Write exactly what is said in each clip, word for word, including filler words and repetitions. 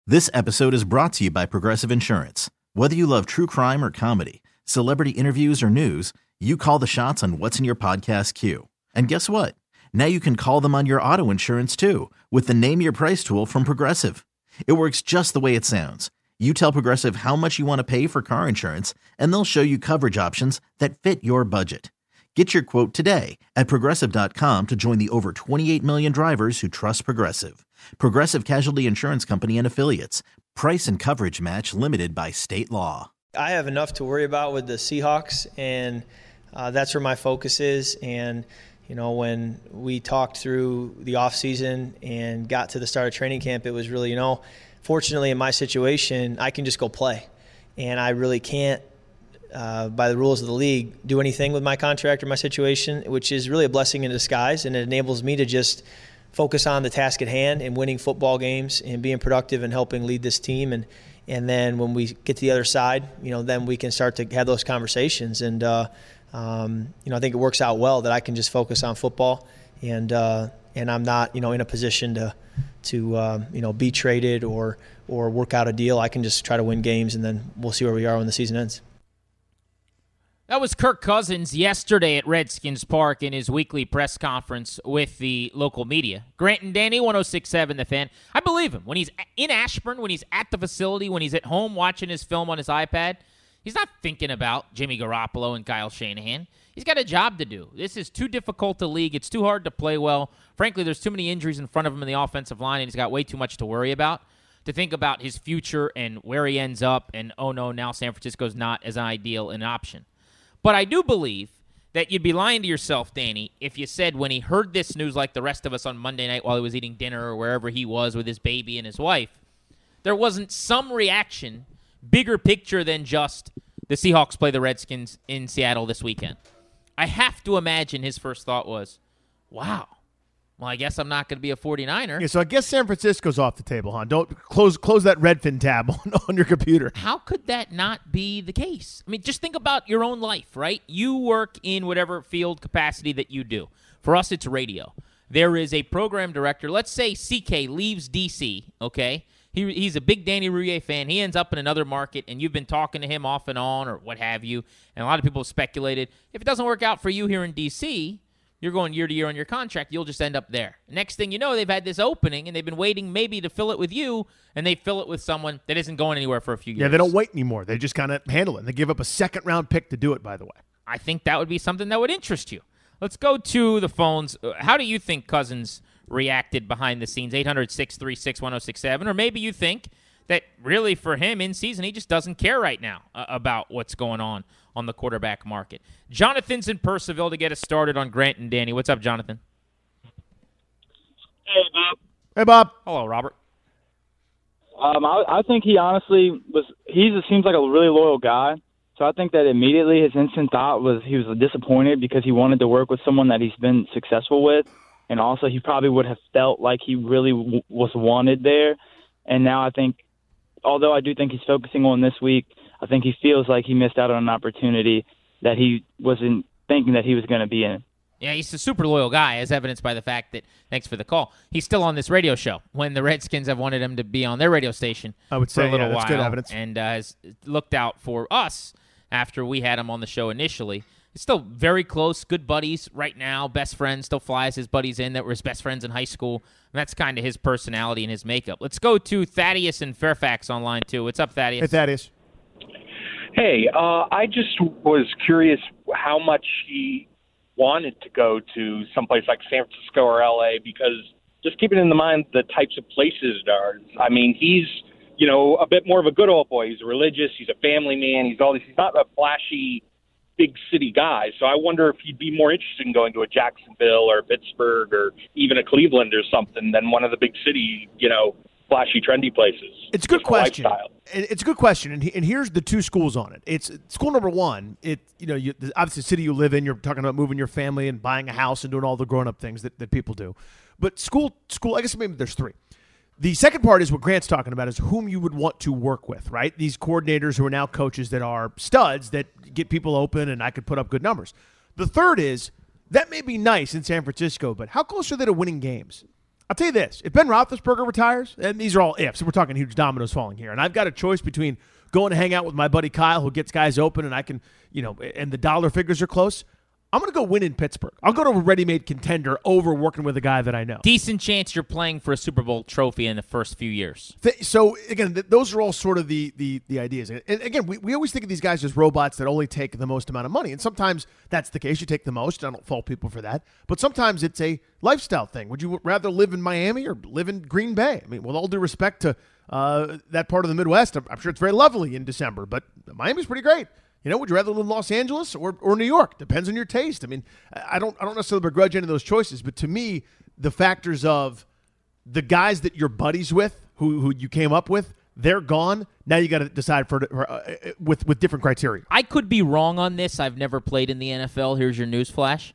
This episode is brought to you by Progressive Insurance. Whether you love true crime or comedy, celebrity interviews or news, you call the shots on what's in your podcast queue. And guess what? Now you can call them on your auto insurance too with the Name Your Price tool from Progressive. It works just the way it sounds. You tell Progressive how much you want to pay for car insurance, and they'll show you coverage options that fit your budget. Get your quote today at Progressive dot com to join the over twenty-eight million drivers who trust Progressive. Progressive Casualty Insurance Company and Affiliates. Price and coverage match limited by state law. I have enough to worry about with the Seahawks, and uh, that's where my focus is. And, you know, when we talked through the offseason and got to the start of training camp, it was really, you know, fortunately in my situation, I can just go play. And I really can't, uh, by the rules of the league, do anything with my contract or my situation, which is really a blessing in disguise. And it enables me to just focus on the task at hand and winning football games and being productive and helping lead this team. And and then when we get to the other side, you know, then we can start to have those conversations. And, uh, um, you know, I think it works out well that I can just focus on football and uh, and I'm not, you know, in a position to, to um, you know, be traded or, or work out a deal. I can just try to win games, and then we'll see where we are when the season ends. That was Kirk Cousins yesterday at Redskins Park in his weekly press conference with the local media. Grant and Danny, one oh six point seven The Fan. I believe him. When he's in Ashburn, when he's at the facility, when he's at home watching his film on his iPad, he's not thinking about Jimmy Garoppolo and Kyle Shanahan. He's got a job to do. This is too difficult a league. It's too hard to play well. Frankly, there's too many injuries in front of him in the offensive line, and he's got way too much to worry about to think about his future and where he ends up, and, oh, no, now San Francisco's not as ideal an option. But I do believe that you'd be lying to yourself, Danny, if you said when he heard this news like the rest of us on Monday night while he was eating dinner or wherever he was with his baby and his wife, there wasn't some reaction, bigger picture than just the Seahawks play the Redskins in Seattle this weekend. I have to imagine his first thought was, wow, well, I guess I'm not going to be a forty-niner. Yeah, so I guess San Francisco's off the table, huh? Don't close close that Redfin tab on, on your computer. How could that not be the case? I mean, just think about your own life, right? You work in whatever field capacity that you do. For us, it's radio. There is a program director. Let's say C K leaves D C, okay? He, he's a big Danny Rouhier fan. He ends up in another market, and you've been talking to him off and on or what have you, and a lot of people have speculated, if it doesn't work out for you here in D C, you're going year to year on your contract, you'll just end up there. Next thing you know, they've had this opening, and they've been waiting maybe to fill it with you, and they fill it with someone that isn't going anywhere for a few years. Yeah, they don't wait anymore. They just kind of handle it. And they give up a second-round pick to do it, by the way. I think that would be something that would interest you. Let's go to the phones. How do you think Cousins reacted behind the scenes? eight hundred, six three six, one oh six seven. Or maybe you think that really for him in season, he just doesn't care right now uh, about what's going on on the quarterback market. Jonathan's in Purcellville to get us started on Grant and Danny. What's up, Jonathan? Hey, Bob. Hey, Bob. Hello, Robert. Um, I, I think he honestly was. He seems like a really loyal guy. So I think that immediately his instant thought was he was disappointed because he wanted to work with someone that he's been successful with, and also he probably would have felt like he really w- was wanted there. And now I think, although I do think he's focusing on this week, I think he feels like he missed out on an opportunity that he wasn't thinking that he was going to be in. Yeah, he's a super loyal guy, as evidenced by the fact that, thanks for the call, he's still on this radio show when the Redskins have wanted him to be on their radio station I would say, for a little yeah, that's while. good evidence. And uh, has looked out for us after we had him on the show initially. He's still very close, good buddies right now, best friends, still flies his buddies in that were his best friends in high school. And that's kind of his personality and his makeup. Let's go to Thaddeus in Fairfax on line two. What's up, Thaddeus? Hey, Thaddeus. Hey, uh, I just was curious how much he wanted to go to someplace like San Francisco or L A, because just keeping in mind the types of places there are. I mean, he's, you know, a bit more of a good old boy. He's religious. He's a family man. He's all this. He's not a flashy big city guy. So I wonder if he'd be more interested in going to a Jacksonville or Pittsburgh or even a Cleveland or something than one of the big city, you know, flashy, trendy places. It's a good question. Lifestyle. It's a good question, and, he, and here's the two schools on it. It's school number one. It you know, you, obviously the city you live in. You're talking about moving your family and buying a house and doing all the grown-up things that, that people do. But school, school. I guess maybe there's three. The second part is what Grant's talking about, is whom you would want to work with, right? These coordinators who are now coaches that are studs that get people open, and I could put up good numbers. The third is that may be nice in San Francisco, but how close are they to winning games? I'll tell you this. If Ben Roethlisberger retires, and these are all ifs, we're talking huge dominoes falling here, and I've got a choice between going to hang out with my buddy Kyle who gets guys open and I can, you know, and the dollar figures are close, I'm going to go win in Pittsburgh. I'll go to a ready-made contender over working with a guy that I know. Decent chance you're playing for a Super Bowl trophy in the first few years. So, again, th- those are all sort of the the, the ideas. And again, we, we always think of these guys as robots that only take the most amount of money. And sometimes that's the case. You take the most. I don't fault people for that. But sometimes it's a lifestyle thing. Would you rather live in Miami or live in Green Bay? I mean, with all due respect to uh, that part of the Midwest, I'm, I'm sure it's very lovely in December. But Miami's pretty great. You know, would you rather live in Los Angeles or, or New York? Depends on your taste. I mean, I don't I don't necessarily begrudge any of those choices, but to me, the factors of the guys that you're buddies with, who who you came up with, they're gone. Now you got to decide for, for uh, with with different criteria. I could be wrong on this. I've never played in the N F L. Here's your news flash.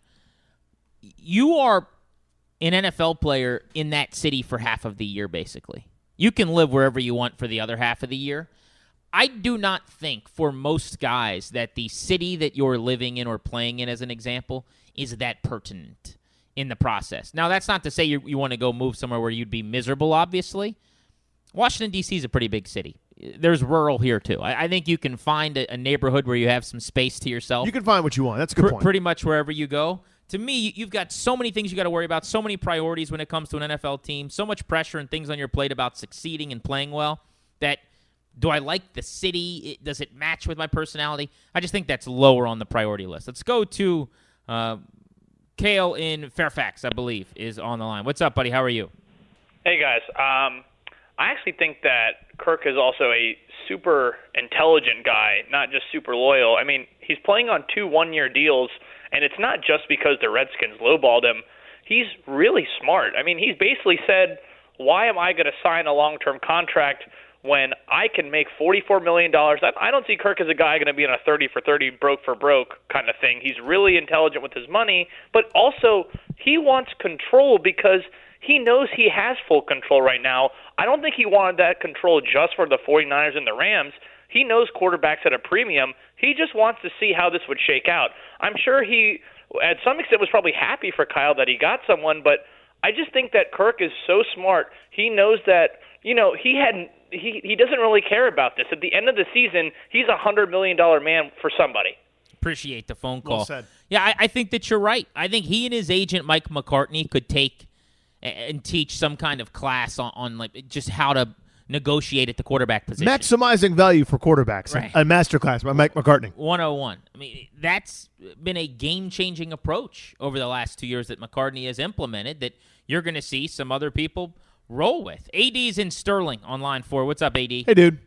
You are an N F L player in that city for half of the year, basically. You can live wherever you want for the other half of the year. I do not think for most guys that the city that you're living in or playing in, as an example, is that pertinent in the process. Now, that's not to say you, you want to go move somewhere where you'd be miserable, obviously. Washington, D C is a pretty big city. There's rural here, too. I, I think you can find a, a neighborhood where you have some space to yourself. You can find what you want. That's a good pr- point. Pretty much wherever you go. To me, you've got so many things you got to worry about, so many priorities when it comes to an N F L team, so much pressure and things on your plate about succeeding and playing well that – do I like the city? Does it match with my personality? I just think that's lower on the priority list. Let's go to uh, Kale in Fairfax, I believe, is on the line. What's up, buddy? How are you? Hey, guys. Um, I actually think that Kirk is also a super intelligent guy, not just super loyal. I mean, he's playing on two one-year deals, and it's not just because the Redskins lowballed him. He's really smart. I mean, he's basically said, why am I going to sign a long-term contract when I can make forty-four million dollars? I don't see Kirk as a guy going to be in a thirty for thirty, broke for broke kind of thing. He's really intelligent with his money, but also he wants control because he knows he has full control right now. I don't think he wanted that control just for the 49ers and the Rams. He knows quarterbacks at a premium. He just wants to see how this would shake out. I'm sure he, at some extent, was probably happy for Kyle that he got someone, but I just think that Kirk is so smart. He knows that, you know, he hadn't He he doesn't really care about this. At the end of the season, he's a hundred million dollar man for somebody. Appreciate the phone call. Well said. Yeah, I, I think that you're right. I think he and his agent Mike McCartney could take and teach some kind of class on, on like just how to negotiate at the quarterback position. Maximizing value for quarterbacks. Right. A masterclass by Mike McCartney. one oh one. I mean, that's been a game-changing approach over the last two years that McCartney has implemented that you're going to see some other people roll with. A D's in Sterling on line four. What's up, A D? Hey, dude.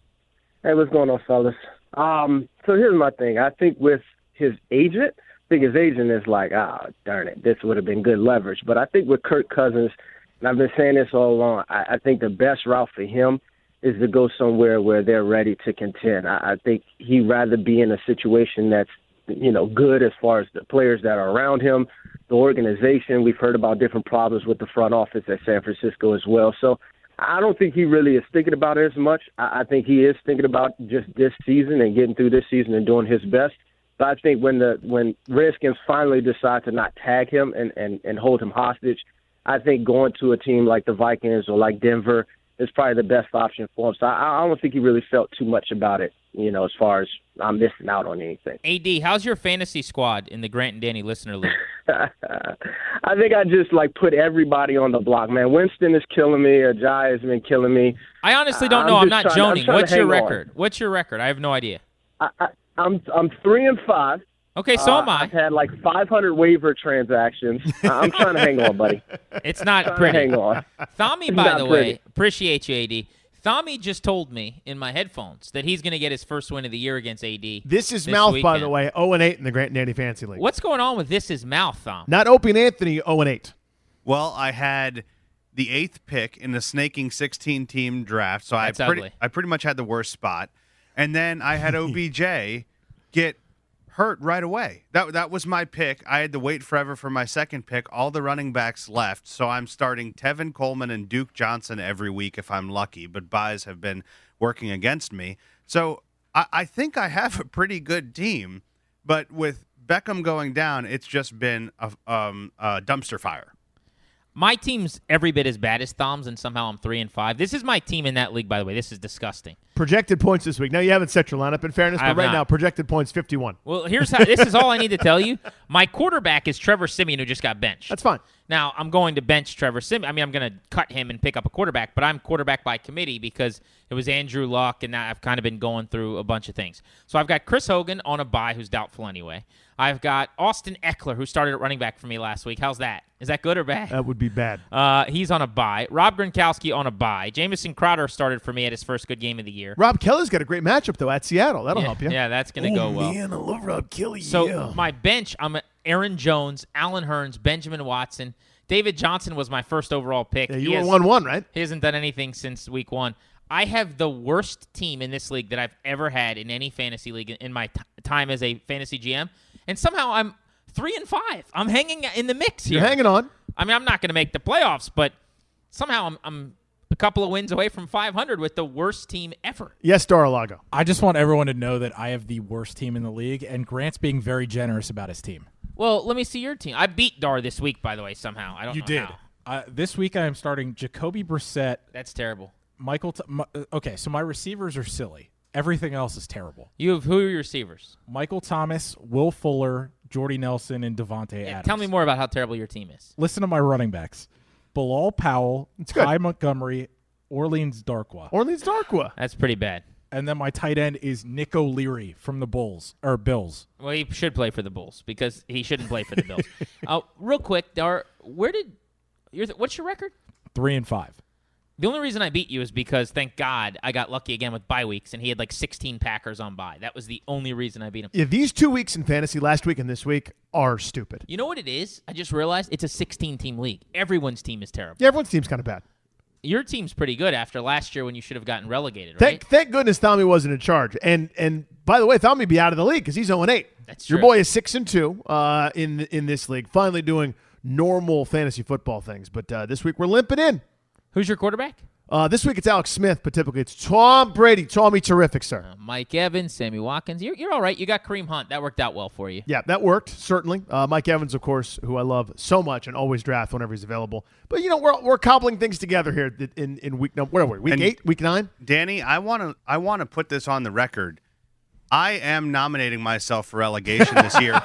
Hey, what's going on, fellas? Um, so here's my thing. I think with his agent, I think his agent is like, ah, oh, darn it, this would have been good leverage. But I think with Kirk Cousins, and I've been saying this all along, I, I think the best route for him is to go somewhere where they're ready to contend. I, I think he'd rather be in a situation that's, you know, good as far as the players that are around him, the organization. We've heard about different problems with the front office at San Francisco as well. So I don't think he really is thinking about it as much. I, I think he is thinking about just this season and getting through this season and doing his best. But I think when the when Redskins finally decide to not tag him and, and, and hold him hostage, I think going to a team like the Vikings or like Denver is probably the best option for him. So I, I don't think he really felt too much about it, you know, as far as I'm missing out on anything. A D, how's your fantasy squad in the Grant and Danny Listener League? I think I just, like, put everybody on the block, man. Winston is killing me. Ajay has been killing me. I honestly don't know. I'm, I'm not trying, joning. I'm What's your hang record? On. What's your record? I have no idea. I, I, I'm I'm three and five. Okay, so uh, am I. I've had like five hundred waiver transactions. I'm trying to hang on, buddy. It's not I'm pretty. hang on. Thami, It's by not the pretty. way, appreciate you, A D. Thami just told me in my headphones that he's going to get his first win of the year against A D. This is this Mouth, by weekend. the way, oh and eight in the Grant and Danny Fantasy League. What's going on with This Is Mouth, Thom? Not Opie and Anthony, oh and eight. Well, I had the eighth pick in the snaking sixteen-team draft, so That's I pretty, ugly. I pretty much had the worst spot. And then I had O B J get hurt right away. That that was my pick. I had to wait forever for my second pick. All the running backs left, so I'm starting Tevin Coleman and Duke Johnson every week if I'm lucky, but buys have been working against me. So I, I think I have a pretty good team, but with Beckham going down, it's just been a, um, a dumpster fire. My team's every bit as bad as Thom's, and somehow I'm three and five. This is my team in that league, by the way. This is disgusting. Projected points this week. Now, you haven't set your lineup, in fairness, but right not. now, projected points fifty-one. Well, here's how. This is all I need to tell you. My quarterback is Trevor Siemian, who just got benched. That's fine. Now, I'm going to bench Trevor Siemian. I mean, I'm going to cut him and pick up a quarterback, but I'm quarterback by committee because it was Andrew Luck, and now I've kind of been going through a bunch of things. So I've got Chris Hogan on a bye, who's doubtful anyway. I've got Austin Eckler, who started at running back for me last week. How's that? Is that good or bad? That would be bad. Uh, he's on a bye. Rob Gronkowski on a bye. Jamison Crowder started for me at his first good game of the year. Rob Kelly's got a great matchup, though, at Seattle. That'll yeah, help you. Yeah, that's going to go well. man, I love Rob Kelly. So yeah. my bench, I'm at Aaron Jones, Allen Hurns, Benjamin Watson. David Johnson was my first overall pick. Yeah, He you were has- one one, right? He hasn't done anything since week one. I have the worst team in this league that I've ever had in any fantasy league in my t- time as a fantasy G M. And somehow I'm three and five. I'm hanging in the mix here. You're hanging on. I mean, I'm not going to make the playoffs, but somehow I'm, I'm a couple of wins away from five hundred with the worst team ever. Yes, Dar-a-Lago. I just want everyone to know that I have the worst team in the league, and Grant's being very generous about his team. Well, let me see your team. I beat Dar this week, by the way, somehow. I don't You know did. how. Uh, this week I am starting Jacoby Brissett. That's terrible. Michael. T- my, okay, so my receivers are silly. Everything else is terrible. You have who are your receivers? Michael Thomas, Will Fuller, Jordy Nelson, and Devontae Yeah, Adams. tell me more about how terrible your team is. Listen to my running backs. Bilal Powell, good. Ty Montgomery, Orleans Darkwa. Orleans Darkwa. That's pretty bad. And then my tight end is Nick O'Leary from the Bulls, or Bills. Well, he should play for the Bulls because he shouldn't play for the Bills. uh, real quick, Dar, where did your what's your record? Three and five. The only reason I beat you is because, thank God, I got lucky again with bye weeks, and he had like sixteen Packers on bye. That was the only reason I beat him. Yeah, these two weeks in fantasy, last week and this week, are stupid. You know what it is? I just realized it's a sixteen-team league. Everyone's team is terrible. Yeah, everyone's team's kind of bad. Your team's pretty good after last year when you should have gotten relegated, right? Thank, thank goodness Tommy wasn't in charge. And and by the way, Tommy be out of the league because he's oh and eight. That's Your true. boy is six and two uh, in in this league, finally doing normal fantasy football things. But uh, this week we're limping in. Who's your quarterback? Uh, this week it's Alex Smith, but typically it's Tom Brady. Tommy, terrific, sir. Uh, Mike Evans, Sammy Watkins. You're, you're all right. You got Kareem Hunt. That worked out well for you. Yeah, that worked, certainly. Uh, Mike Evans, of course, who I love so much and always draft whenever he's available. But, you know, we're we're cobbling things together here in, in week number, where are we, week And eight, week nine? Danny, I want to I want to put this on the record. I am nominating myself for relegation this year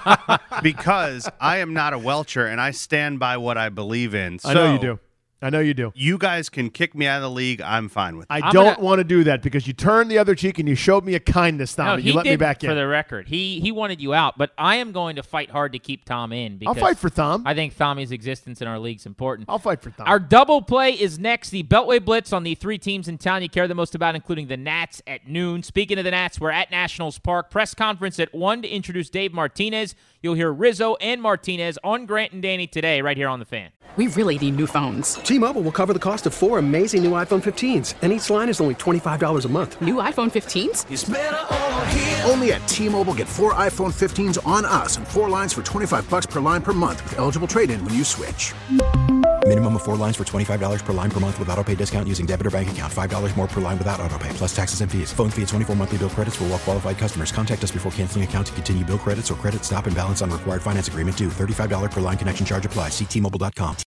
because I am not a Welcher and I stand by what I believe in. So I know you do. I know you do. You guys can kick me out of the league. I'm fine with it. I I'm don't gonna- want to do that because you turned the other cheek and you showed me a kindness, Tommy. No, you he let me did, back in. for the record. He he wanted you out, but I am going to fight hard to keep Tom in. I'll Because fight for Tom. I think Tommy's existence in our league is important. I'll fight for Tom. Our double play is next. The Beltway Blitz on the three teams in town you care the most about, including the Nats at noon. Speaking of the Nats, we're at Nationals Park. Press conference at one to introduce Dave Martinez. You'll hear Rizzo and Martinez on Grant and Danny today right here on The Fan. We really need new phones. T-Mobile will cover the cost of four amazing new iPhone fifteens, and each line is only twenty-five dollars a month. New iPhone fifteens? It's better over here. Only at T-Mobile, get four iPhone fifteens on us and four lines for twenty-five bucks per line per month with eligible trade-in when you switch. Minimum of four lines for twenty-five dollars per line per month with autopay discount using debit or bank account. five dollars more per line without autopay, plus taxes and fees. Phone fee at twenty-four monthly bill credits for well-qualified customers. Contact us before canceling account to continue bill credits or credit stop and balance on required finance agreement due. thirty-five dollars per line connection charge applies. See T Mobile dot com.